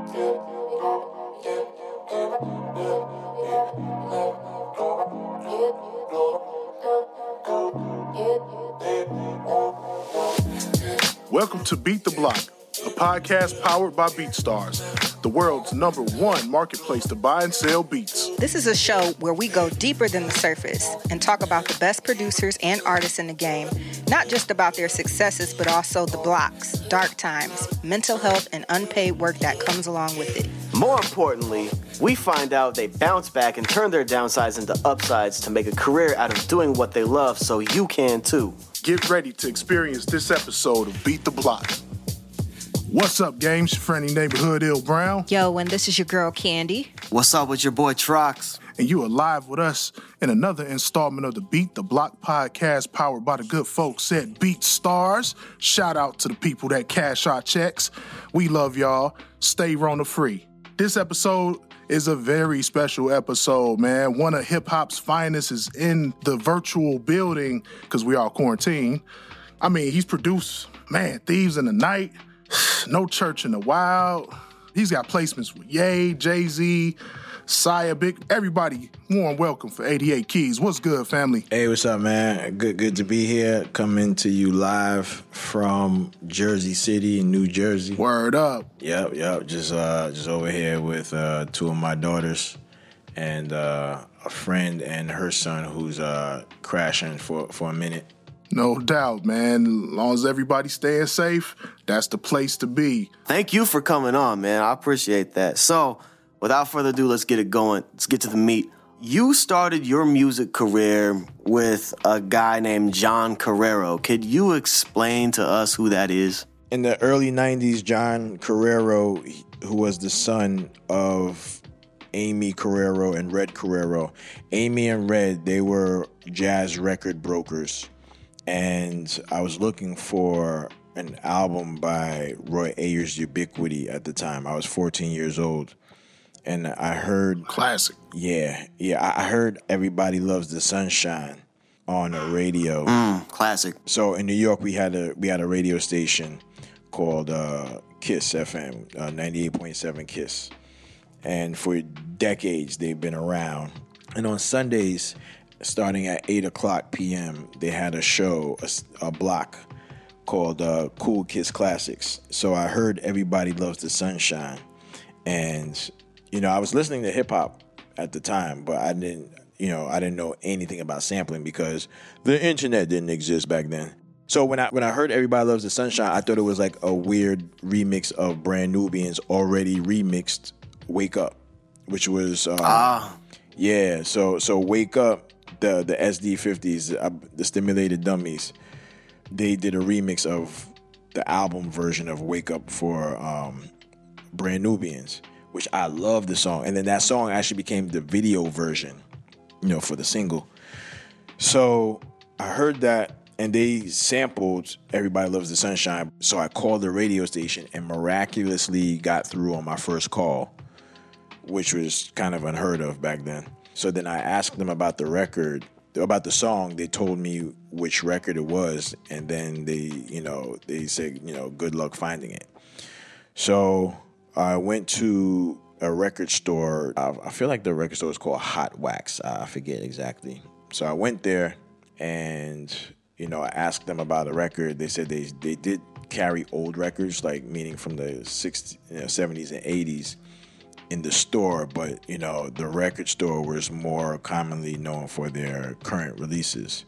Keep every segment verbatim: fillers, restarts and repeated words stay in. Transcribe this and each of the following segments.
Welcome to Beat the Block, a podcast powered by BeatStars, the world's number one marketplace to buy and sell beats. This is a show where we go deeper than the surface and talk about the best producers and artists in the game, not just about their successes, but also the blocks, dark times, mental health, and unpaid work that comes along with it. More importantly, we find out they bounce back and turn their downsides into upsides to make a career out of doing what they love, so you can too. Get ready to experience this episode of Beat the Block. What's up, games? Your friendly neighborhood Ill Brown. Yo, and this is your girl, Candy. What's up with your boy, Trox? And you are live with us in another installment of the Beat the Block podcast powered by the good folks at BeatStars. Shout out to the people that cash our checks. We love y'all. Stay Rona free. This episode is a very special episode, man. One of hip-hop's finest is in the virtual building because we are quarantined. I mean, he's produced, man, Thieves in the Night, No Church in the Wild. He's got placements with Ye, Jay-Z, Sia, Big, everybody. Warm welcome for eighty-eight Keys. What's good, family? Hey, what's up, man? Good good to be here. Coming to you live from Jersey City in New Jersey. Word up. Yep, yep. Just uh just over here with uh two of my daughters and uh a friend and her son who's uh crashing for, for a minute. No doubt, man. As long as everybody's staying safe, that's the place to be. Thank you for coming on, man. I appreciate that. So, without further ado, let's get it going. Let's get to the meat. You started your music career with a guy named John Carrero. Could you explain to us who that is? In the early nineties, John Carrero, who was the son of Amy Carrero and Red Carrero. Amy and Red, they were jazz record brokers. And I was looking for an album by Roy Ayers Ubiquity at the time. I was fourteen years old. And I heard... Classic. Yeah, yeah. I heard Everybody Loves the Sunshine on the radio. Mm, classic. So in New York, we had a we had a radio station called uh, Kiss F M, uh, ninety-eight point seven Kiss. And for decades, they've been around. And on Sundays, starting at eight o'clock p.m., they had a show, a, a block called uh, Cool Kiss Classics. So I heard Everybody Loves the Sunshine. And... You know, I was listening to hip hop at the time, but I didn't, you know, I didn't know anything about sampling because the internet didn't exist back then. So when I when I heard Everybody Loves the Sunshine, I thought it was like a weird remix of Brand Nubians already remixed Wake Up, which was um, ah yeah. So so Wake Up, the the S D fifties, uh, the Stimulated Dummies, they did a remix of the album version of Wake Up for um, Brand Nubians, which I love the song. And then that song actually became the video version, you know, for the single. So I heard that, and they sampled Everybody Loves the Sunshine. So I called the radio station and miraculously got through on my first call, which was kind of unheard of back then. So then I asked them about the record, about the song. They told me which record it was, and then they, you know, they said, you know, good luck finding it. So I went to a record store. I feel like the record store is called Hot Wax. I forget exactly. So I went there and, you know, I asked them about a record. They said they they did carry old records, like meaning from the sixties, you know, seventies and eighties in the store. But, you know, the record store was more commonly known for their current releases.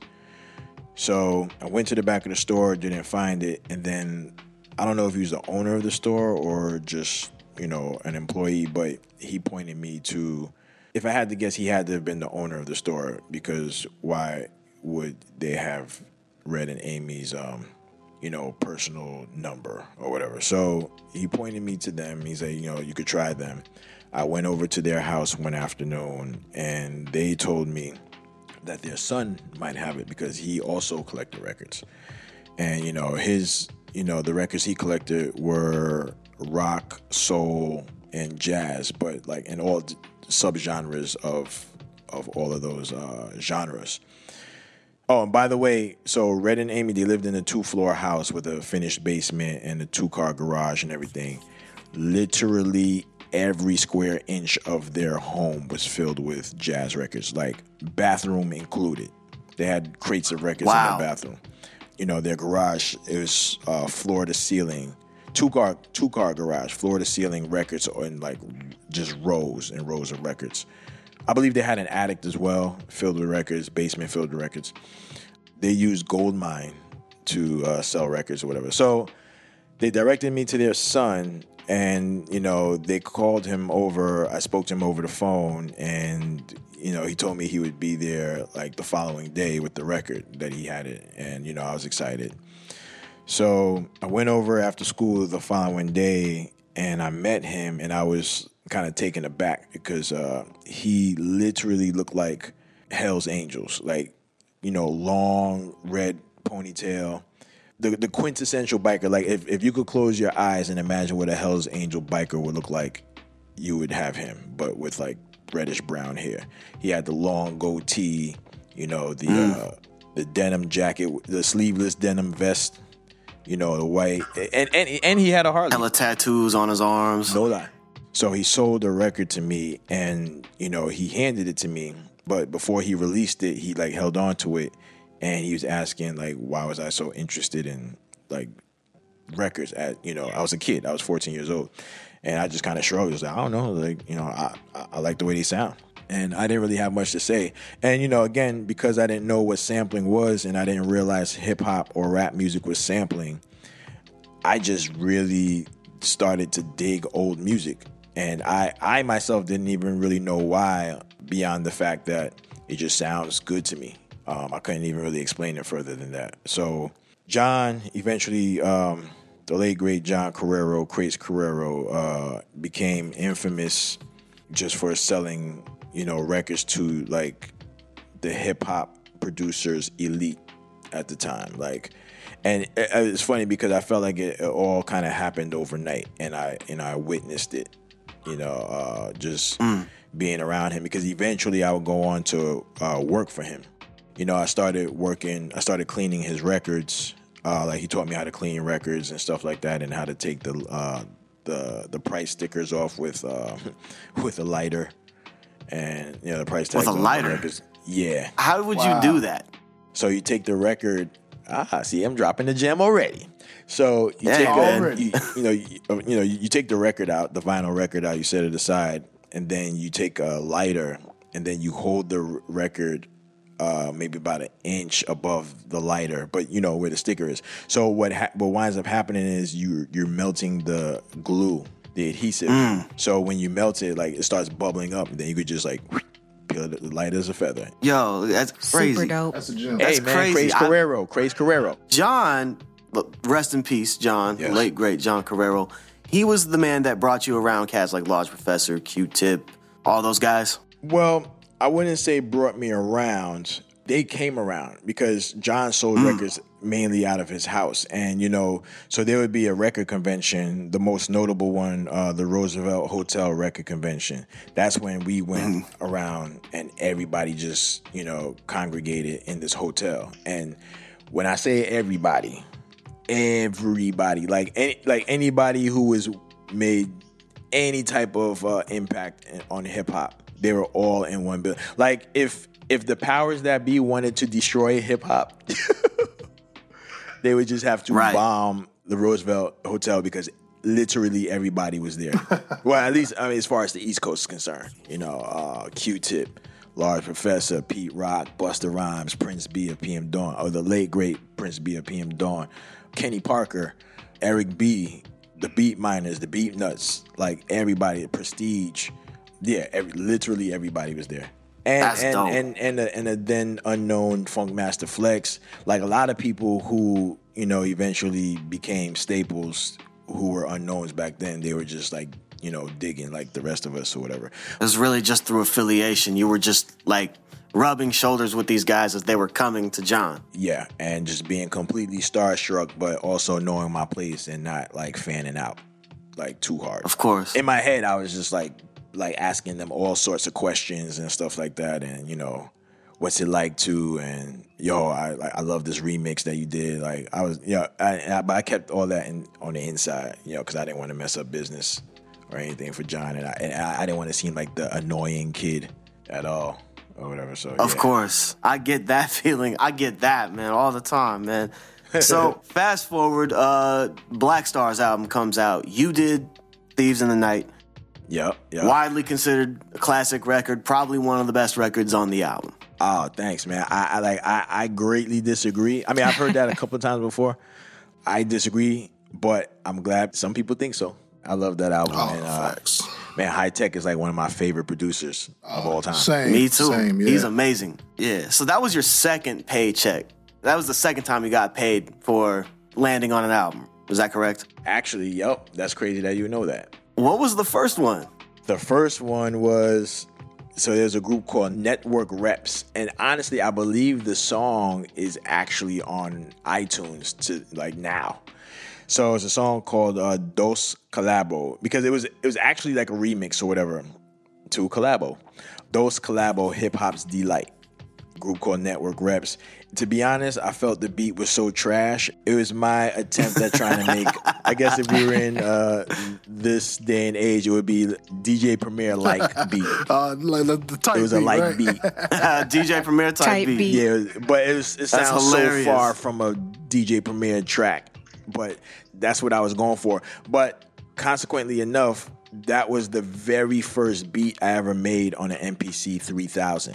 So I went to the back of the store, didn't find it. And then I don't know if he was the owner of the store or just, you know, an employee, but he pointed me to, if I had to guess, he had to have been the owner of the store, because why would they have Red and Amy's, um, you know, personal number or whatever? So he pointed me to them. He said, you know, you could try them. I went over to their house one afternoon, and they told me that their son might have it because he also collected records. And, you know, his, you know, the records he collected were rock, soul, and jazz, but like in all subgenres of of all of those uh, genres. Oh, and by the way, so Red and Amy, they lived in a two-floor house with a finished basement and a two-car garage and everything. Literally every square inch of their home was filled with jazz records, like bathroom included. They had crates of records wow. in their bathroom. You know, their garage, it was uh, floor to ceiling, two car two car garage, floor to ceiling records, and like just rows and rows of records. I believe they had an attic as well, filled with records, basement filled with records. They used Goldmine to uh, sell records or whatever. So they directed me to their son, and, you know, they called him over. I spoke to him over the phone, and, you know, he told me he would be there, like, the following day with the record that he had it. And, you know, I was excited. So I went over after school the following day, and I met him, and I was kind of taken aback because uh, he literally looked like Hell's Angels, like, you know, long red ponytail. The the quintessential biker. Like, if, if you could close your eyes and imagine what a Hell's Angel biker would look like, you would have him, but with, like, reddish brown hair. He had the long goatee, you know, the mm. uh, the denim jacket, the sleeveless denim vest, you know, the white. And and, and he had a Harley. Hella tattoos on his arms. No lie. So he sold the record to me, and, you know, he handed it to me. But before he released it, he, like, held on to it. And he was asking, like, why was I so interested in, like, records at, you know, I was a kid. I was fourteen years old. And I just kind of shrugged. I was like, I don't know. Like, you know, I, I, I like the way they sound. And I didn't really have much to say. And, you know, again, because I didn't know what sampling was and I didn't realize hip-hop or rap music was sampling, I just really started to dig old music. And I, I myself didn't even really know why, beyond the fact that it just sounds good to me. Um, I couldn't even really explain it further than that. So John, eventually, um, the late, great John Carrero, Craze Carrero, uh, became infamous just for selling, you know, records to, like, the hip-hop producers elite at the time. Like, and it, it's funny because I felt like it, it all kind of happened overnight, and I, you know, I witnessed it, you know, uh, just mm. being around him, because eventually I would go on to uh, work for him. You know, I started working, I started cleaning his records. Uh, like, he taught me how to clean records and stuff like that, and how to take the uh, the the price stickers off with uh, with a lighter, and, you know, the price tags with a on lighter. The records. Yeah. How would Wow. you do that? So you take the record. Ah, see, I'm dropping the gem already. So you Yeah, take man. a, you, you know, you, you know, you take the record out, the vinyl record out. You set it aside, and then you take a lighter, and then you hold the record Uh, maybe about an inch above the lighter, but, you know, where the sticker is. So what ha- what winds up happening is you you're melting the glue, the adhesive. Mm. So when you melt it, like, it starts bubbling up, and then you could just, like, peel it light as a feather. Yo, that's crazy. Super dope. That's a gem. That's hey man, crazy. Craze I- Carrero, Craze Carrero. John, rest in peace, John, Yes. late great John Carrero. He was the man that brought you around cats like Large Professor, Q-Tip, all those guys. Well, I wouldn't say brought me around. They came around because John sold mm. records mainly out of his house. And, you know, so there would be a record convention, the most notable one, uh, the Roosevelt Hotel Record Convention. That's when we went mm. around and everybody just, you know, congregated in this hotel. And when I say everybody, everybody, like any, like anybody who has made any type of uh, impact on hip hop, they were all in one building. Like, if if the powers that be wanted to destroy hip hop, they would just have to right. bomb the Roosevelt Hotel, because literally everybody was there. Well, at least, I mean, as far as the East Coast is concerned, you know, uh, Q-Tip, Large Professor, Pete Rock, Busta Rhymes, Prince B of P M Dawn, or the late great Prince B of P M Dawn, Kenny Parker, Eric B, the Beat Miners, the Beat Nuts, like everybody, Prestige. Yeah, every, literally everybody was there. And That's and, dope. and and a, and a then unknown Funk Master Flex, like a lot of people who, you know, eventually became staples, who were unknowns back then. They were just, like, you know, digging like the rest of us or whatever. It was really just through affiliation. You were just, like, rubbing shoulders with these guys as they were coming to John. Yeah, and just being completely starstruck, but also knowing my place and not, like, fanning out, like, too hard. Of course. In my head, I was just like. like asking them all sorts of questions and stuff like that, and, you know, what's it like to, and yo, I like I love this remix that you did. Like, I was, yeah, you know, I, I, but I kept all that in, on the inside, you know, because I didn't want to mess up business or anything for John, and I, and I, I didn't want to seem like the annoying kid at all or whatever. So of yeah. course, I get that feeling. I get that, man, all the time, man. So fast forward, uh, Black Star's album comes out. You did Thieves in the Night. Yep, yep. Widely considered a classic record, probably one of the best records on the album. Oh, thanks, man. I, I like. I, I greatly disagree. I mean, I've heard that a couple of times before. I disagree, but I'm glad some people think so. I love that album. Oh, and, uh, facts. Man, High Tech is like one of my favorite producers of all time. Same. Me too. Same, yeah. He's amazing. Yeah. So that was your second paycheck. That was the second time you got paid for landing on an album. Was that correct? Actually, yep. That's crazy that you know that. What was the first one? The first one was, so there's a group called Network Reps. And honestly, I believe the song is actually on iTunes to like now. So it's a song called uh, Dos Collabo, because it was it was actually like a remix or whatever to Collabo. Dos Collabo, Hip Hop's Delight, group called Network Reps. To be honest, I felt the beat was so trash. It was my attempt at trying to make, I guess if we were in uh, this day and age, it would be D J Premier-like beat. Uh, like the, the type It was a beat, light right? beat. D J Premier type, Type beat. beat. Yeah, but it, was, it That's sounds so hilarious. far from a D J Premier track. But that's what I was going for. But consequently enough, that was the very first beat I ever made on an M P C three thousand.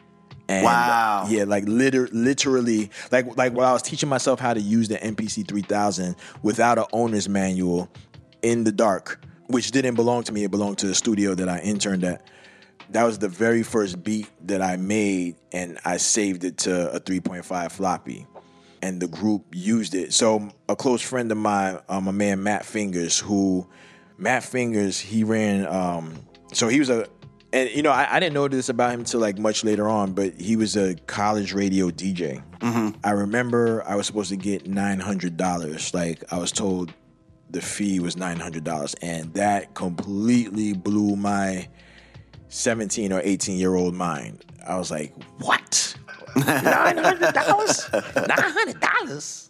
And Wow. Yeah, like liter- literally, like like while I was teaching myself how to use the M P C three thousand without an owner's manual in the dark, which didn't belong to me. It belonged to the studio that I interned at. That was the very first beat that I made, and I saved it to a three point five floppy. And the group used it. So a close friend of mine, um, a man Matt Fingers, who Matt Fingers, he ran. Um, so he was a, and you know, I, I didn't know this about him until like much later on, but he was a college radio D J. Mm-hmm. I remember I was supposed to get nine hundred dollars. Like I was told the fee was nine hundred dollars, and that completely blew my seventeen or eighteen year old mind. I was like, what? Nine hundred dollars? Nine hundred dollars?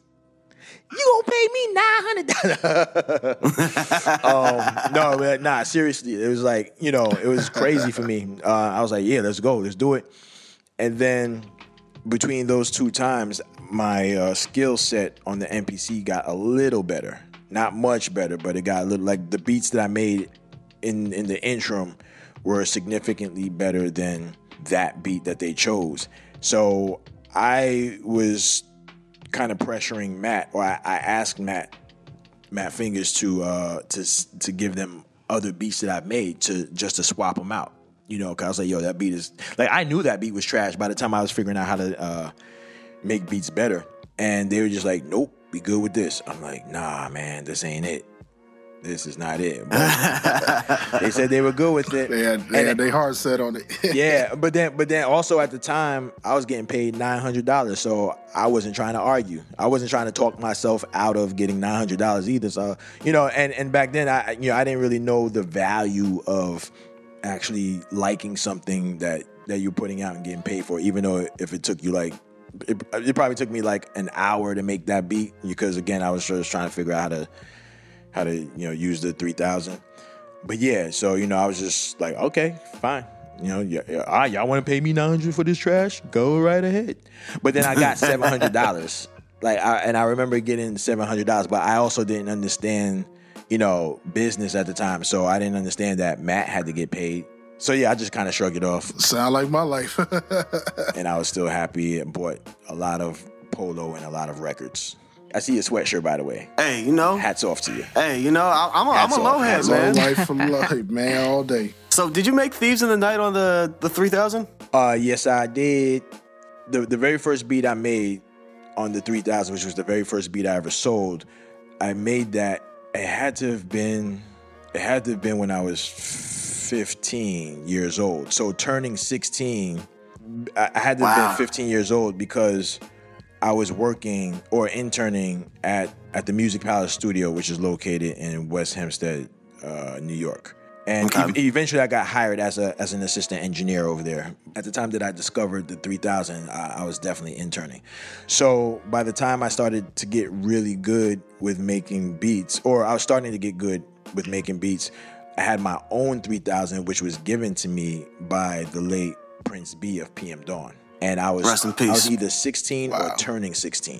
You gonna pay me nine hundred dollars? um, no, but nah. Seriously, it was like, you know, it was crazy for me. Uh, I was like, yeah, let's go, let's do it. And then between those two times, my uh, skill set on the M P C got a little better. Not much better, but it got a little, like the beats that I made in in the interim were significantly better than that beat that they chose. So I was kind of pressuring Matt, or I, I asked Matt, Matt Fingers to uh, to to give them other beats that I've made to just to swap them out. You know, because I was like, yo, that beat is like, I knew that beat was trash by the time I was figuring out how to uh, make beats better, and they were just like, nope, be good with this. I'm like, nah, man, this ain't it. This is not it. But they said they were good with it. They had, they And had they hard set on it. yeah, but then but then also at the time I was getting paid nine hundred dollars, so I wasn't trying to argue. I wasn't trying to talk myself out of getting nine hundred dollars either. So, you know, and, and back then I you know I didn't really know the value of actually liking something that that you're putting out and getting paid for, even though if it took you like it, it probably took me like an hour to make that beat, because again I was just trying to figure out how to how to, you know, use the three thousand. But yeah, so, you know, I was just like, okay, fine. You know, yeah, yeah, ah, y'all want to pay me nine hundred dollars for this trash? Go right ahead. But then I got seven hundred dollars. Like, I, and I remember getting seven hundred dollars, but I also didn't understand, you know, business at the time. So I didn't understand that Matt had to get paid. So yeah, I just kind of shrugged it off. Sound like my life. And I was still happy and bought a lot of polo and a lot of records. I see your sweatshirt, by the way. Hey, you know. Hats off to you. Hey, you know, I, I'm a, I'm a Hats low off, head, hats Low man. life for life, man, all day. So, did you make Thieves in the Night on the the three thousand? Uh, yes, I did. The the very first beat I made on the three thousand, which was the very first beat I ever sold, I made that. It had to have been, it had to have been when I was fifteen years old. So turning sixteen, I, I had to have Wow. been fifteen years old because I was working or interning at, at the Music Palace Studio, which is located in West Hempstead, uh, New York. And Okay. e- eventually I got hired as a as an assistant engineer over there. At the time that I discovered the three thousand, I, I was definitely interning. So by the time I started to get really good with making beats, or I was starting to get good with making beats, I had my own three thousand, which was given to me by the late Prince B of P M Dawn. And I was, Rest in peace. I was either sixteen Wow. or turning sixteen.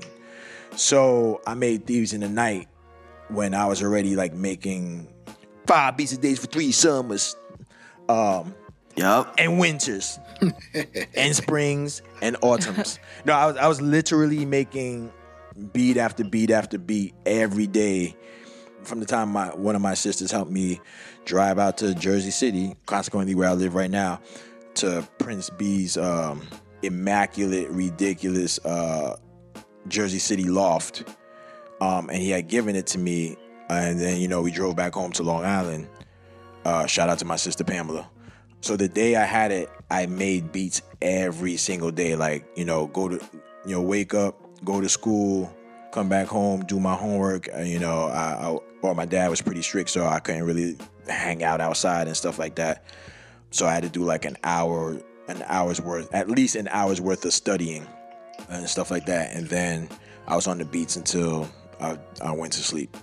So I made Thieves in the Night when I was already like making five beats a day for three summers. Um, Yep. and winters and springs and autumns. No, I was I was literally making beat after beat after beat every day from the time my one of my sisters helped me drive out to Jersey City, consequently where I live right now, to Prince B's um, immaculate, ridiculous uh, Jersey City loft. Um, and he had given it to me, and then, you know, we drove back home to Long Island. Uh, shout out to my sister Pamela. So the day I had it, I made beats every single day. Like, you know, go to, you know, wake up, go to school, come back home, do my homework. And, you know, I, I, well, my dad was pretty strict, so I couldn't really hang out outside and stuff like that. So I had to do like an hour, an hour's worth, at least an hour's worth of studying and stuff like that. And then I was on the beats until I, I went to sleep.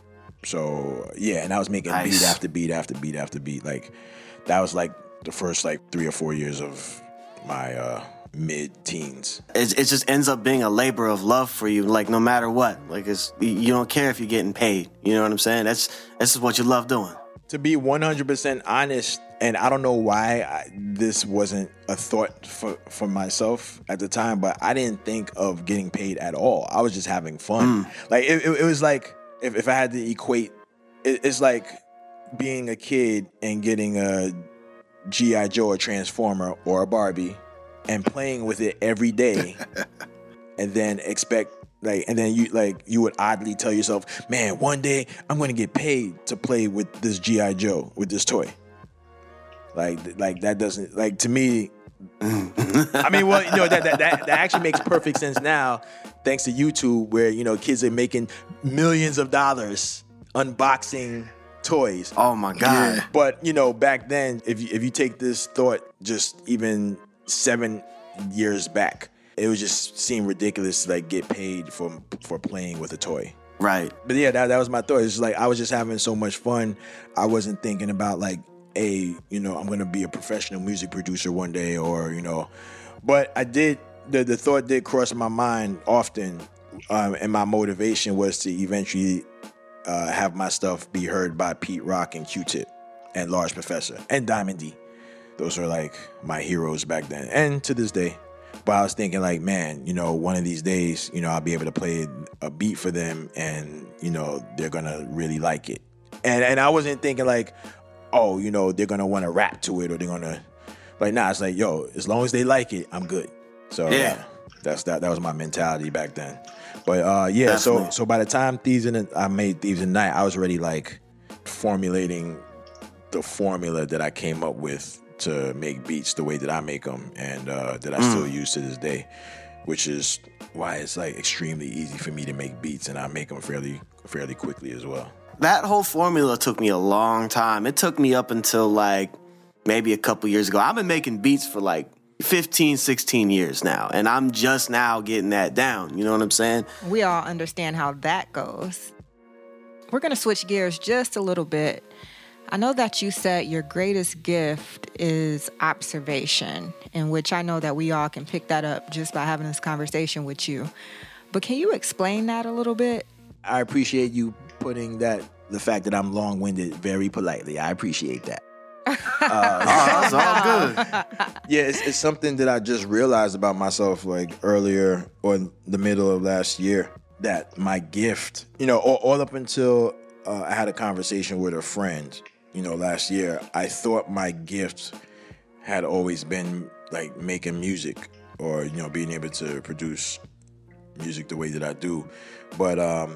So yeah, and I was making Nice. beat after beat after beat after beat. Like that was like the first like three or four years of my uh, mid-teens. It, it just ends up being a labor of love for you, like no matter what. Like it's you don't care if you're getting paid. You know what I'm saying? That's this is what you love doing. To be one hundred percent honest, and I don't know why I, this wasn't a thought for, for myself at the time, but I didn't think of getting paid at all. I was just having fun. Mm. Like it, it, it was like if, if I had to equate, it, it's like being a kid and getting a G I. Joe, a Transformer, or a Barbie, and playing with it every day, and then expect like, and then you like you would oddly tell yourself, "Man, one day I'm going to get paid to play with this G I. Joe, with this toy." Like, like that doesn't like to me. I mean, well, you know that, that that that actually makes perfect sense now, thanks to YouTube, where you know kids are making millions of dollars unboxing toys. Oh my God. Yeah. But you know, back then, if you, if you take this thought just even seven years back, it would just seem ridiculous to like get paid for for playing with a toy. Right. But yeah, that that was my thought. It's like I was just having so much fun. I wasn't thinking about like, a you know, I'm gonna be a professional music producer one day, or you know. But I did. The the thought did cross my mind often, um, and my motivation was to eventually Uh, have my stuff be heard by Pete Rock and Q-Tip and Large Professor and Diamond D. Those are like my heroes back then and to this day. But I was thinking like, man, you know, one of these days, you know, I'll be able to play a beat for them and, you know, they're going to really like it. And and I wasn't thinking like, oh, you know, they're going to want to rap to it or they're going to like, nah, it's like, yo, as long as they like it, I'm good. So Yeah. uh, that's that. That was my mentality back then. But uh, yeah, Definitely. so so by the time Thieves in the, I made Thieves in the Night, I was already like formulating the formula that I came up with to make beats the way that I make them, and uh, that I Mm. still use to this day, which is why it's like extremely easy for me to make beats, and I make them fairly fairly quickly as well. That whole formula took me a long time. It took me up until like maybe a couple years ago. I've been making beats for like fifteen, sixteen years now, and I'm just now getting that down. You know what I'm saying? We all understand how that goes. We're going to switch gears just a little bit. I know that you said your greatest gift is observation, in which I know that we all can pick that up just by having this conversation with you. But can you explain that a little bit? I appreciate you putting that, the fact that I'm long-winded, very politely. I appreciate that. Oh, that's all good. Yeah, it's, it's something that I just realized about myself like earlier or in the middle of last year, that my gift, you know, all, all up until uh, I had a conversation with a friend, you know, last year, I thought my gift had always been like making music or, you know, being able to produce music the way that I do. But um,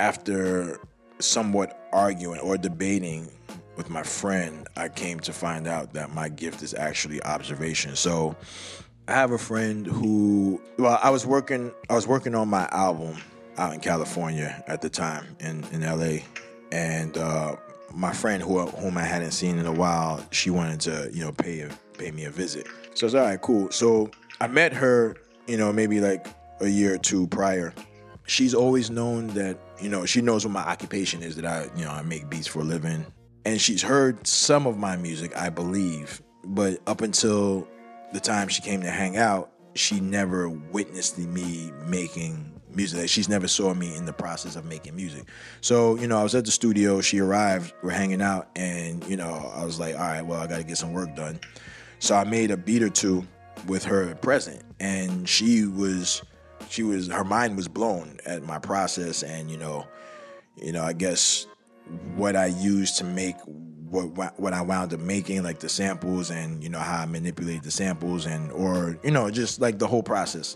after somewhat arguing or debating with my friend, I came to find out that my gift is actually observation. So I have a friend who, well, I was working, I was working on my album out in California at the time in, in L A. And uh, my friend who, whom I hadn't seen in a while, she wanted to, you know, pay a, pay me a visit. So I was all right, cool. So I met her, you know, maybe like a year or two prior. She's always known that, you know, she knows what my occupation is, that I, you know, I make beats for a living. and she's heard some of my music, I believe. But up until the time she came to hang out, she never witnessed me making music. Like, she's never saw me in the process of making music. So, you know, I was at the studio, she arrived, we're hanging out, and, you know, I was like, all right, well, I got to get some work done. So I made a beat or two with her present, and she was, she was, her mind was blown at my process, and, you know, you know, I guess what I used to make what what I wound up making, like the samples and, you know, how I manipulate the samples and, or, you know, just like the whole process.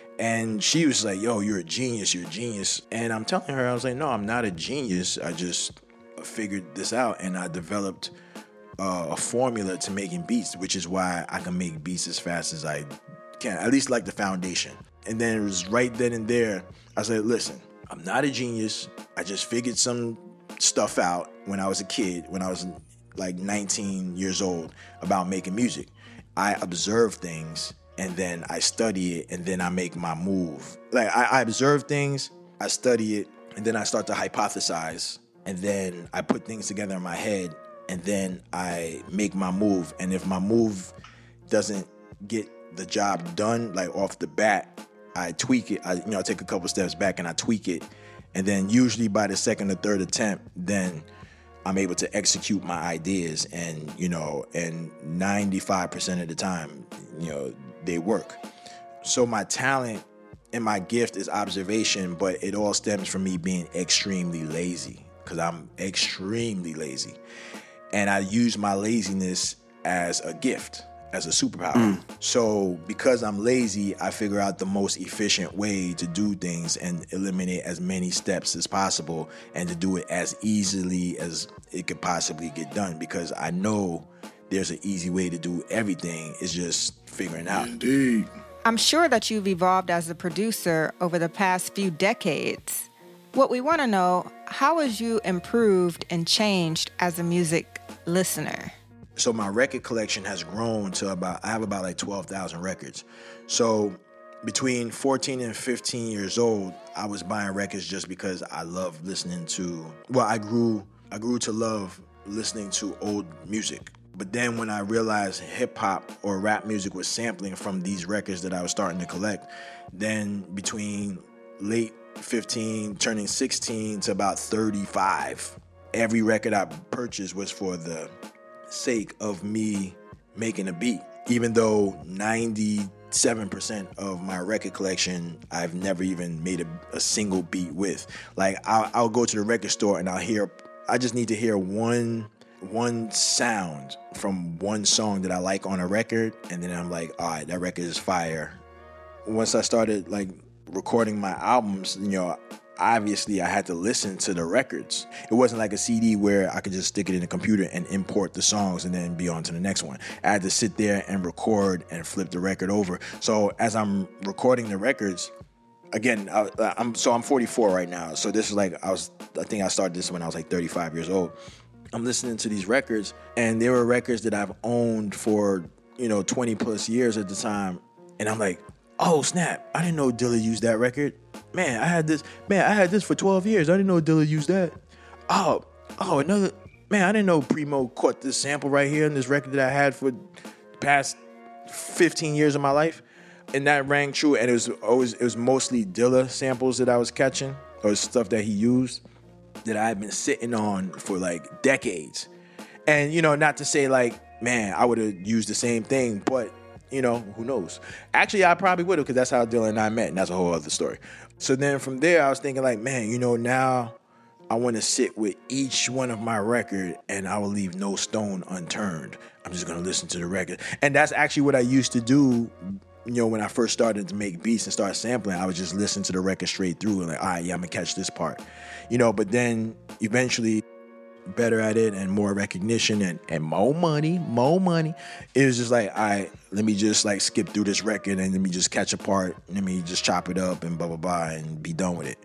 And she was like, yo, you're a genius, you're a genius. And I'm telling her, I was like, no, I'm not a genius. I just figured this out, and I developed uh, a formula to making beats, which is why I can make beats as fast as I can, at least like the foundation. And then it was right then and there, I said, listen, I'm not a genius. I just figured some stuff out when I was a kid, when I was like nineteen years old, about making music. I observe things, and then I study it, and then I make my move. Like, I, I observe things, I study it, and then I start to hypothesize, and then I put things together in my head, and then I make my move. And if my move doesn't get the job done, like off the bat, I tweak it. I, you know, I take a couple steps back and I tweak it. And then usually by the second or third attempt, then I'm able to execute my ideas. And, you know, and ninety-five percent of the time, you know, they work. So my talent and my gift is observation, but it all stems from me being extremely lazy, because I'm extremely lazy. And I use my laziness as a gift, as a superpower. Mm. So because I'm lazy, I figure out the most efficient way to do things and eliminate as many steps as possible, and to do it as easily as it could possibly get done, because I know there's an easy way to do everything. It's just figuring out. Indeed. I'm sure that you've evolved as a producer over the past few decades. What we want to know, how has you improved and changed as a music listener? So my record collection has grown to about, I have about like twelve thousand records. So between fourteen and fifteen years old, I was buying records just because I love listening to, well, I grew, I grew to love listening to old music. But then when I realized hip hop or rap music was sampling from these records that I was starting to collect, then between late fifteen, turning sixteen to about thirty-five, every record I purchased was for the sake of me making a beat. Even though ninety-seven percent of my record collection I've never even made a, a single beat with. Like, I'll, I'll go to the record store and I'll hear, I just need to hear one one sound from one song that I like on a record, and then I'm like, all right, that record is fire. Once I started like recording my albums, you know, obviously I had to listen to the records. It wasn't like a C D where I could just stick it in the computer and import the songs and then be on to the next one. I had to sit there and record and flip the record over. So as I'm recording the records, again, I, I'm so I'm forty-four right now. So this is like, I was, I think I started this when I was like thirty-five years old. I'm listening to these records, and they were records that I've owned for, you know, twenty plus years at the time. And I'm like, oh snap, I didn't know Dilla used that record. Man, I had this, man, I had this for twelve years. I didn't know Dilla used that. Oh, oh, another, man, I didn't know Primo caught this sample right here in this record that I had for the past fifteen years of my life. And that rang true. And it was always, it was mostly Dilla samples that I was catching, or stuff that he used that I've been sitting on for like decades. And, you know, not to say like, man, I would have used the same thing, but, you know, who knows? Actually, I probably would have, because that's how Dylan and I met, and that's a whole other story. So then from there, I was thinking like, man, you know, now I want to sit with each one of my record, and I will leave no stone unturned. I'm just going to listen to the record. And that's actually what I used to do. You know, when I first started to make beats and start sampling, I would just listen to the record straight through and like, all right, yeah, I'm gonna catch this part. You know, but then eventually better at it and more recognition and, and more money, more money. It was just like, all right, let me just like skip through this record and let me just catch a part. Let me just chop it up and blah, blah, blah, and be done with it.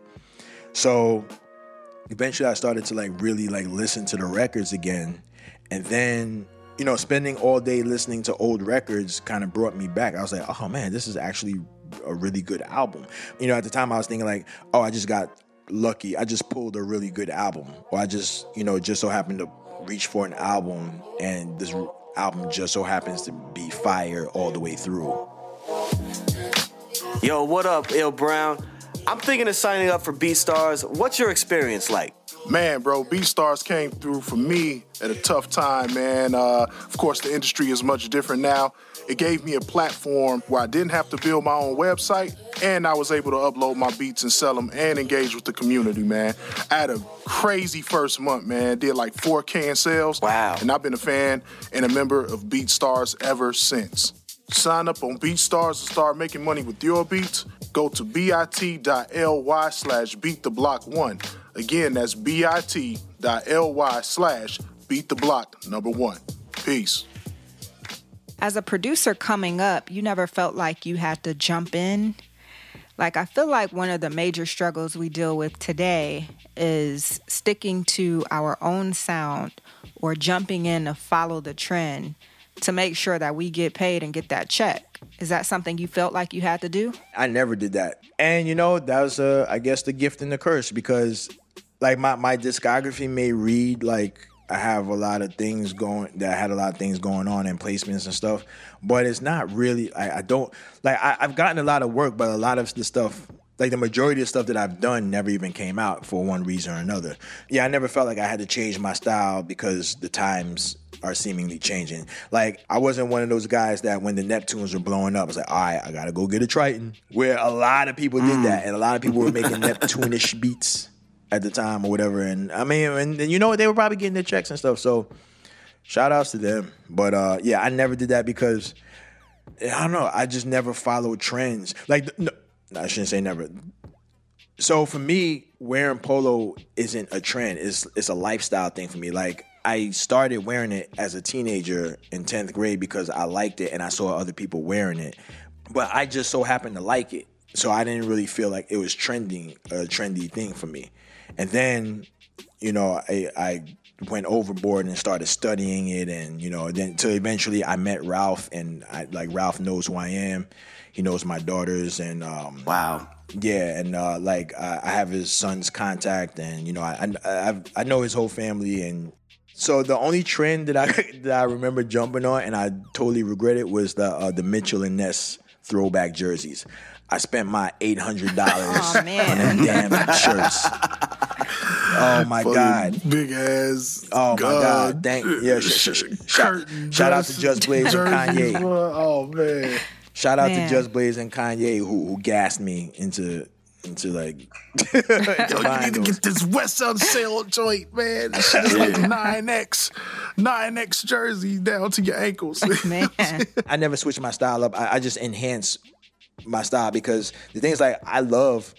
So eventually I started to like really like listen to the records again. And then, you know, spending all day listening to old records kind of brought me back. I was like, oh man, this is actually a really good album. You know, at the time I was thinking like, oh, I just got lucky. I just pulled a really good album. Or I just, you know, just so happened to reach for an album, and this album just so happens to be fire all the way through. Yo, what up, Il Brown? I'm thinking of signing up for BeatStars. What's your experience like? Man, bro, BeatStars came through for me at a tough time, man. Uh, of course, the industry is much different now. It gave me a platform where I didn't have to build my own website, and I was able to upload my beats and sell them and engage with the community, man. I had a crazy first month, man. Did like four K in sales. Wow. And I've been a fan and a member of BeatStars ever since. Sign up on BeatStars and start making money with your beats. Go to bit.ly slash beat the block one. Again, that's bit.ly slash beat the block number one. Peace. As a producer coming up, you never felt like you had to jump in. Like, I feel like one of the major struggles we deal with today is sticking to our own sound or jumping in to follow the trend to make sure that we get paid and get that check. Is that something you felt like you had to do? I never did that. And, you know, that was, uh, I guess, the gift and the curse, because, like, my, my discography may read like I have a lot of things going, that I had a lot of things going on and placements and stuff, but it's not really, I, I don't, like, I, I've gotten a lot of work, but a lot of the stuff, like the majority of stuff that I've done never even came out for one reason or another. Yeah, I never felt like I had to change my style because the times are seemingly changing. Like, I wasn't one of those guys that when the Neptunes were blowing up, I was like, all right, I gotta go get a Triton. Where a lot of people did that, and a lot of people were making Neptune-ish beats at the time or whatever. And I mean, and, and you know, they were probably getting their checks and stuff. So shout outs to them. But uh, yeah, I never did that because, I don't know, I just never followed trends. Like, no, I shouldn't say never. So for me, wearing polo isn't a trend. It's it's a lifestyle thing for me. Like, I started wearing it as a teenager in tenth grade because I liked it and I saw other people wearing it. But I just so happened to like it. So I didn't really feel like it was trending, a trendy thing for me. And then, you know, I, I went overboard and started studying it, and, you know, then till eventually I met Ralph, and I, like, Ralph knows who I am. He knows my daughters, and um, wow, yeah, and uh, like I, I have his son's contact, and, you know, I I, I've, I know his whole family, and so the only trend that I that I remember jumping on, and I totally regret it, was the uh, the Mitchell and Ness throwback jerseys. I spent my eight hundred dollars oh, on them damn shirts. Oh my Fucking God! Big ass. Oh my God. God! Thank yeah. Sh- sh- sh- shout, shout out to Just Blaze and Kanye. Oh man! Shout out man. to Just Blaze and Kanye who who gassed me into into like. Yo, you need to get this West on sale joint, man. This shit is like nine X, nine X jersey down to your ankles. Man. I never switched my style up. I, I just enhance my style because the thing is, like, I love.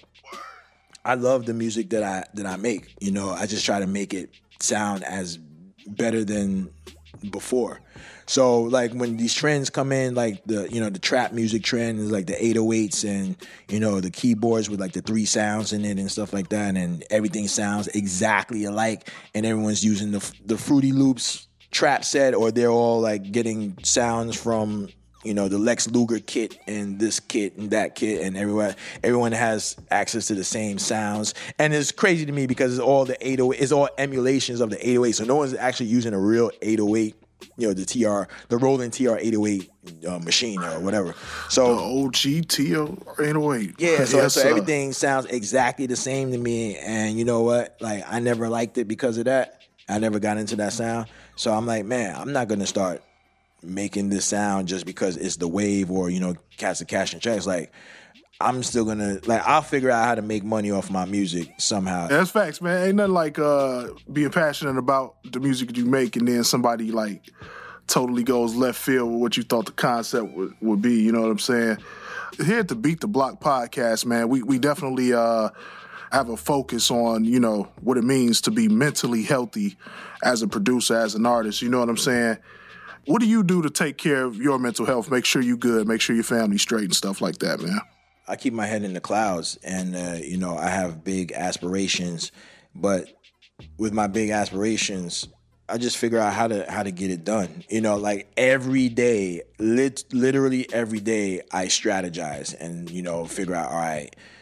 I love the music that I that I make. You know, I just try to make it sound as better than before. So, like, when these trends come in, like the you know the trap music trend is like the eight oh eights and, you know, the keyboards with like the three sounds in it and stuff like that, and everything sounds exactly alike, and everyone's using the the Fruity Loops trap set, or they're all like getting sounds from, you know, the Lex Luger kit and this kit and that kit, and everyone everyone has access to the same sounds. And it's crazy to me because it's all the eight oh eight, it's all emulations of the eight oh eight. So no one's actually using a real eight oh eight, you know, the T R, the Roland T R eight oh eight uh, machine or whatever. So the O G T R eight oh eight. Yeah, so, yes, so sir. everything sounds exactly the same to me. And you know what? Like, I never liked it because of that. I never got into that sound. So I'm like, man, I'm not going to start making this sound just because it's the wave or, you know, cats are cashing checks. Like, I'm still gonna, like, I'll figure out how to make money off my music somehow. That's facts, man. Ain't nothing like uh, being passionate about the music you make and then somebody, like, totally goes left field with what you thought the concept would, would be. You know what I'm saying? Here at the Beat the Block podcast, man, we, we definitely uh, have a focus on, you know, what it means to be mentally healthy as a producer, as an artist. You know what I'm saying? What do you do to take care of your mental health? Make sure you good, make sure your family's straight and stuff like that, man. I keep my head in the clouds, and, uh, you know, I have big aspirations, but with my big aspirations, I just figure out how to how to get it done. You know, like, every day, lit, literally every day, I strategize and, you know, figure out, all right,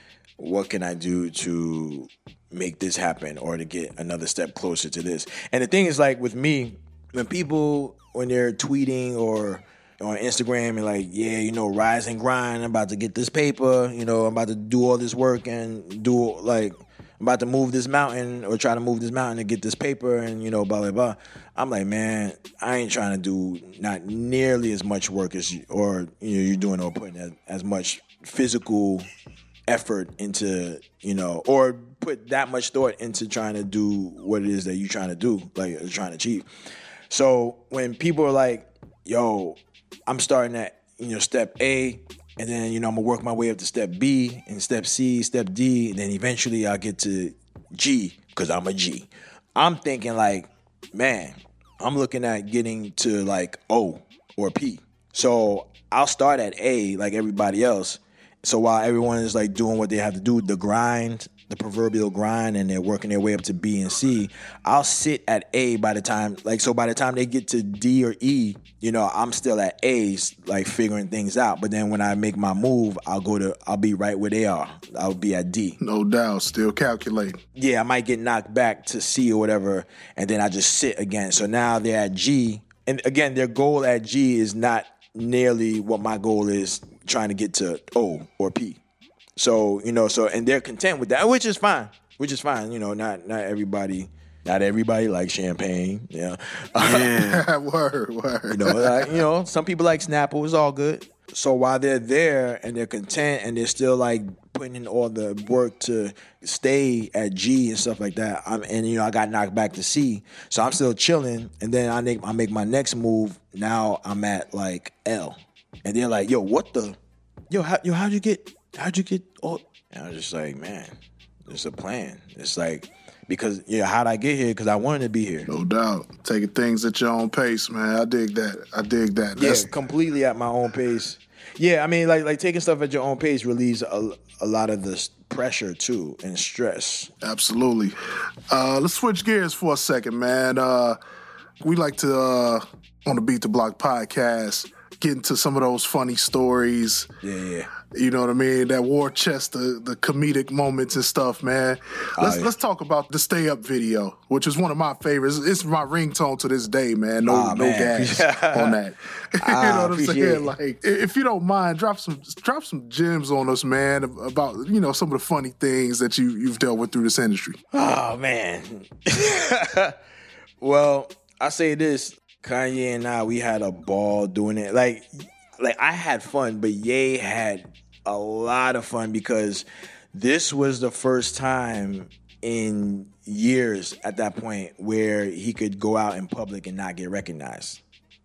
what can I do to make this happen or to get another step closer to this? And the thing is, like, with me, when people, when they're tweeting or on Instagram and like, yeah, you know, rise and grind, I'm about to get this paper, you know, I'm about to do all this work and do, like, I'm about to move this mountain or try to move this mountain to get this paper and, you know, blah, blah, blah. I'm like, man, I ain't trying to do not nearly as much work as you, or, you know, you're doing or putting as, as much physical effort into, you know, or put that much thought into trying to do what it is that you're trying to do, like you're trying to achieve. So when people are like, yo, I'm starting at, you know, step A, and then, you know, I'm going to work my way up to step B, and step C, step D, and then eventually I'll get to G, because I'm a G. I'm thinking like, man, I'm looking at getting to like O or P. So I'll start at A like everybody else. So while everyone is like doing what they have to do, the grind, the proverbial grind, and they're working their way up to B and C, I'll sit at A by the time, like, so by the time they get to D or E, you know, I'm still at A, like figuring things out. But then when I make my move, I'll go to, I'll be right where they are. I'll be at D. No doubt, still calculating. Yeah, I might get knocked back to C or whatever, and then I just sit again. So now they're at G. And again, their goal at G is not nearly what my goal is, trying to get to O or P. So, you know, so, and they're content with that, which is fine, which is fine. You know, not, not everybody, not everybody likes champagne. Yeah. Yeah. word, word. You know, like, you know, some people like Snapple. It's all good. So while they're there and they're content and they're still like putting in all the work to stay at G and stuff like that, I'm, and, you know, I got knocked back to C. So I'm still chilling. And then I make, I make my next move. Now I'm at like L. And they're like, yo, what the, yo, how, yo, how'd you get, how'd you get, oh, and I was just like, man, there's a plan. It's like, because, yeah, how'd I get here? Because I wanted to be here. No doubt. Taking things at your own pace, man. I dig that. I dig that. Yeah, That's... completely at my own pace. Yeah, I mean, like, like taking stuff at your own pace relieves a, a lot of the pressure, too, and stress. Absolutely. Uh, let's switch gears for a second, man. Uh, we like to, uh, on the Beat the Block podcast, get into some of those funny stories. Yeah, yeah. You know what I mean? That war chest, the, the comedic moments and stuff, man. Let's oh, yeah. let's talk about the Stay Up video, which is one of my favorites. It's my ringtone to this day, man. No, oh, no man. gas on that. You know what I'm saying? It. Like, if you don't mind, drop some drop some gems on us, man, about, you know, some of the funny things that you you've dealt with through this industry. Oh man. Well, I say this. Kanye and I, we had a ball doing it. Like, like I had fun, but Ye had a lot of fun because this was the first time in years at that point where he could go out in public and not get recognized.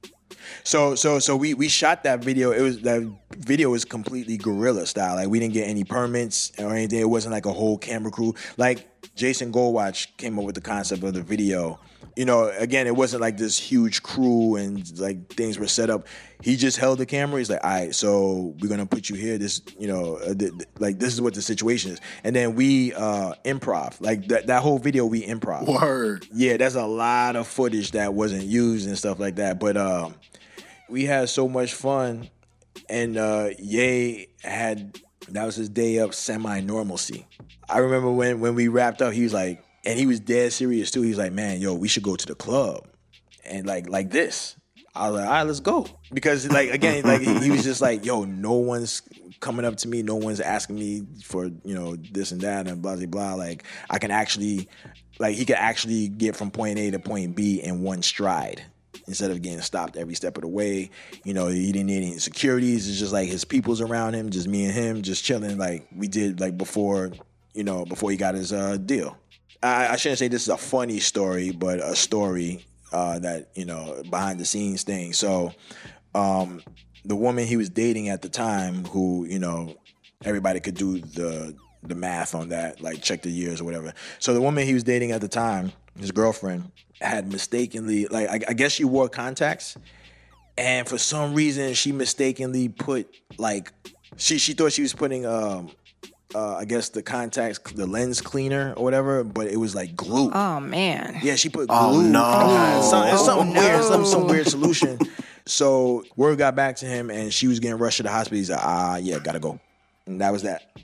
So, so, so we we shot that video. It was that video was completely guerrilla style. Like, we didn't get any permits or anything. It wasn't like a whole camera crew. Like, Jason Goldwatch came up with the concept of the video. You know, again, it wasn't like this huge crew and like things were set up. He just held the camera. He's like, all right, so we're going to put you here. This, you know, uh, th- th- like this is what the situation is. And then we uh, improv. Like that, that whole video, we improv. Word. Yeah, there's a lot of footage that wasn't used and stuff like that. But um, we had so much fun. And uh, Ye had, that was his day of semi-normalcy. I remember when, when we wrapped up, he was like, and he was dead serious too. He was like, man, yo, we should go to the club. And like like this. I was like, all right, let's go. Because like, again, like he was just like, yo, no one's coming up to me. No one's asking me for, you know, this and that and blah, blah, blah. Like, I can actually, like he could actually get from point A to point B in one stride instead of getting stopped every step of the way. You know, he didn't need any securities. It's just like his people's around him, just me and him, just chilling like we did like before, you know, before he got his uh, deal. I, I shouldn't say this is a funny story, but a story uh, that, you know, behind the scenes thing. So um, the woman he was dating at the time, who, you know, everybody could do the the math on that, like check the years or whatever. So the woman he was dating at the time, his girlfriend, had mistakenly, like I, I guess she wore contacts, and for some reason she mistakenly put like she she thought she was putting um. Uh, I guess the contacts, the lens cleaner or whatever, but it was like glue. Oh man! Yeah, she put glue. Oh no! Oh, some, it's something oh, weird, no. some some weird solution. So word got back to him, and she was getting rushed to the hospital. He's like, ah, yeah, gotta go, and that was that.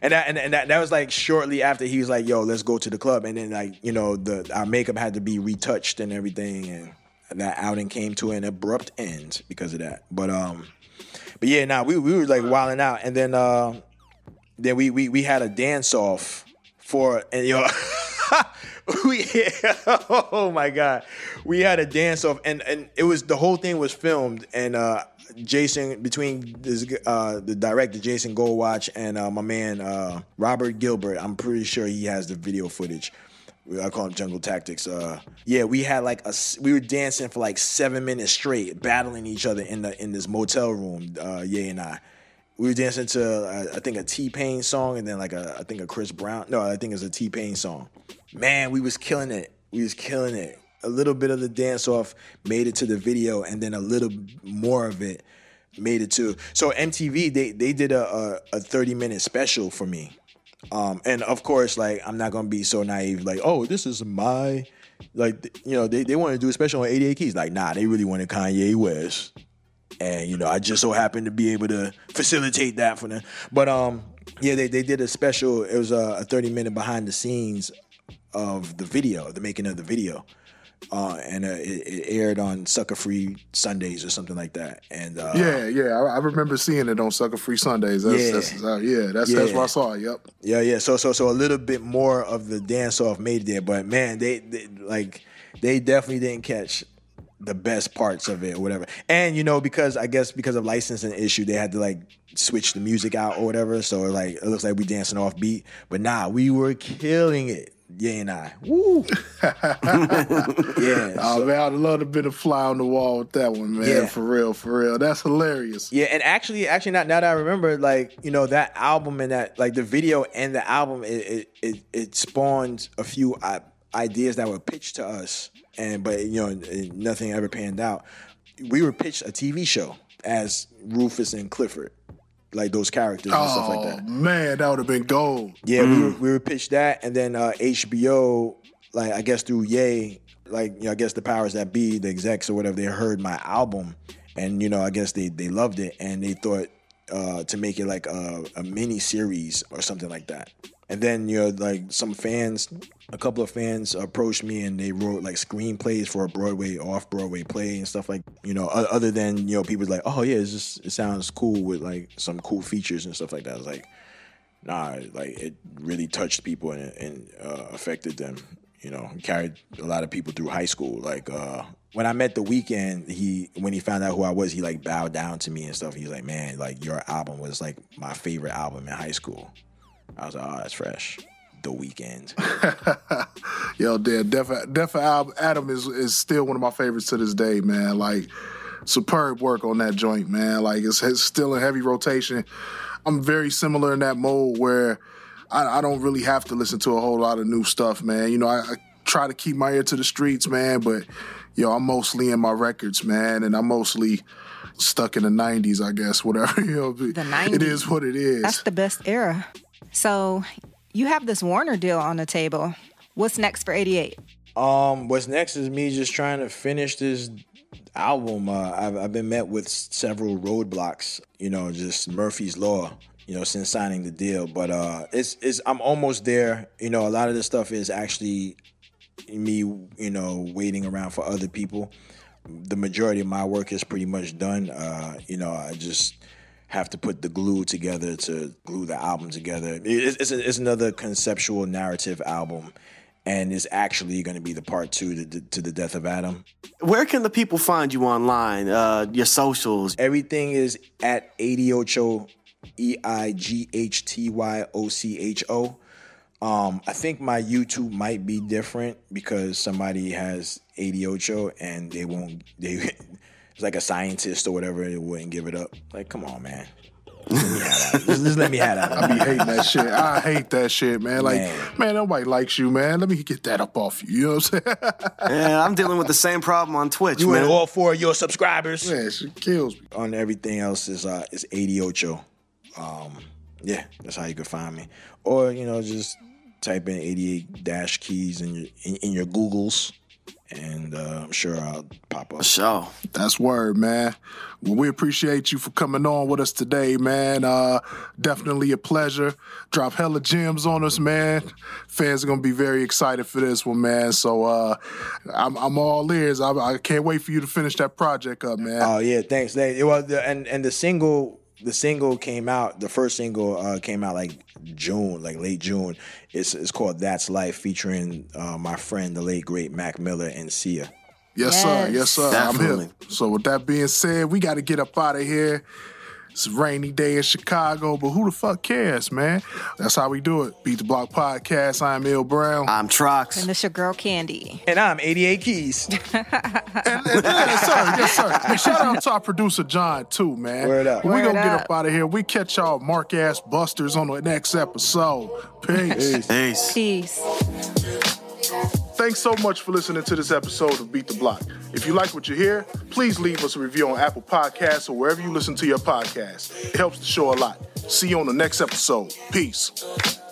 and that and, and that, that was like shortly after he was like, "Yo, let's go to the club," and then like you know the our makeup had to be retouched and everything, and that outing came to an abrupt end because of that. But um, but yeah, nah, we we were like wilding out, and then uh, then we we we had a dance off for and yo. we oh my god, we had a dance off, and and it was the whole thing was filmed, and uh, Jason between this, uh, the director Jason Goldwatch and uh, my man uh, Robert Gilbert, I'm pretty sure he has the video footage. I call him Jungle Tactics. Uh, yeah, we had like a we were dancing for like seven minutes straight, battling each other in the in this motel room. Uh, Ye and I. We were dancing to, uh, I think, a T-Pain song, and then like a, I think a Chris Brown. No, I think it's a T-Pain song. Man, we was killing it. We was killing it. A little bit of the dance off made it to the video, and then a little more of it made it to. So M T V, they they did a a thirty minute special for me, um, and of course, like I'm not gonna be so naive, like oh, this is my, like you know, they they wanted to do a special on eighty-eight Keys. Like nah, they really wanted Kanye West. And, you know, I just so happened to be able to facilitate that for them. But, um, yeah, they, they did a special. It was a, a thirty-minute behind the scenes of the video, the making of the video. Uh, and uh, it, it aired on Sucker Free Sundays or something like that. And uh, Yeah, yeah. I, I remember seeing it on Sucker Free Sundays. That's, yeah. That's, uh, yeah, that's, yeah. that's where I saw it, yep. Yeah, yeah. So, so, so a little bit more of the dance-off made it there. But, man, they, they like, they definitely didn't catch the best parts of it or whatever. And, you know, because I guess because of licensing issue, they had to like switch the music out or whatever. So like, it looks like we dancing off beat, but nah, we were killing it. Yeah, and I. Woo. yeah. Oh, so, man, I'd love to have been a fly on the wall with that one, man. Yeah. For real, for real. That's hilarious. Yeah, and actually, actually, not now that I remember, like, you know, that album and that, like, the video and the album, it it, it, it spawned a few uh, ideas that were pitched to us. And but you know nothing ever panned out. We were pitched a T V show as Rufus and Clifford, like those characters and oh, stuff like that. Man, that would have been gold. Yeah, mm. we were, we were pitched that, and then uh, H B O, like I guess through Ye, like you know, I guess the powers that be, the execs or whatever, they heard my album, and you know I guess they they loved it, and they thought uh, to make it like a, a mini series or something like that. And then, you know, like some fans, a couple of fans approached me and they wrote like screenplays for a Broadway, off-Broadway play and stuff like, you know, other than, you know, people like, oh yeah, it's just, it sounds cool with like some cool features and stuff like that. I was like, nah, like it really touched people and, and uh, affected them, you know, carried a lot of people through high school. Like uh, when I met The Weeknd, he, when he found out who I was, he like bowed down to me and stuff. He was like, man, like your album was like my favorite album in high school. I was like, oh, that's fresh. The Weeknd. Yo, damn, Def, Def Adam is is still one of my favorites to this day, man. Like, superb work on that joint, man. Like, it's, it's still in heavy rotation. I'm very similar in that mode where I, I don't really have to listen to a whole lot of new stuff, man. You know, I, I try to keep my ear to the streets, man, but, yo, I'm mostly in my records, man, and I'm mostly stuck in the nineties, I guess, whatever. You know, the nineties. It is what it is. That's the best era. So you have this Warner deal on the table. What's next for eighty-eight? Um, what's next is me just trying to finish this album. Uh, I've, I've been met with several roadblocks, you know, just Murphy's Law, you know, since signing the deal. But uh, it's, it's I'm almost there. You know, a lot of this stuff is actually me, you know, waiting around for other people. The majority of my work is pretty much done. Uh, you know, I just have to put the glue together to glue the album together. It's, it's, a, it's another conceptual narrative album, and it's actually going to be the part two to, to the Death of Adam. Where can the people find you online, uh, your socials? Everything is at Eighty-Ocho, E I G H T Y O C H O. Um, I think my YouTube might be different because somebody has Eighty-Ocho and they won't... they. It's like a scientist or whatever, it wouldn't give it up. Like, come on, man. Just let me have that. Just, just let me have that. I be hating that shit. I hate that shit, man. Like, man. man, nobody likes you, man. Let me get that up off you. You know what I'm saying? Yeah, I'm dealing with the same problem on Twitch, you man. and all four of your subscribers. Yeah, shit kills me. On everything else is uh, is Eighty-Ocho. Um, yeah, that's how you can find me. Or, you know, just type in eighty-eight dash keys in your in, in your Googles. and uh, I'm sure I'll pop up. For sure. That's word, man. Well, we appreciate you for coming on with us today, man. Uh, definitely a pleasure. Drop hella gems on us, man. Fans are gonna be very excited for this one, man. So uh, I'm, I'm all ears. I, I can't wait for you to finish that project up, man. Oh yeah, thanks. They, well, the, and and the single, the single came out. The first single uh, came out like June, like late June. It's it's called "That's Life," featuring uh, my friend, the late great Mac Miller and Sia. Yes, Yes. sir. Yes, sir. Definitely. I'm here. So with that being said, we got to get up out of here. It's a rainy day in Chicago, but who the fuck cares, man? That's how we do it. Beat the Block Podcast. I'm Il Brown. I'm Trox. And this your girl Candy. And I'm eighty-eight Keys. And, and, yes, sir. Yes, sir. And shout out to our producer, John, too, man. Word up. We Word gonna get up. up out of here. We catch y'all mark-ass busters on the next episode. Peace. Peace. Peace. Thanks so much for listening to this episode of Beat the Block. If you like what you hear, please leave us a review on Apple Podcasts or wherever you listen to your podcast. It helps the show a lot. See you on the next episode. Peace.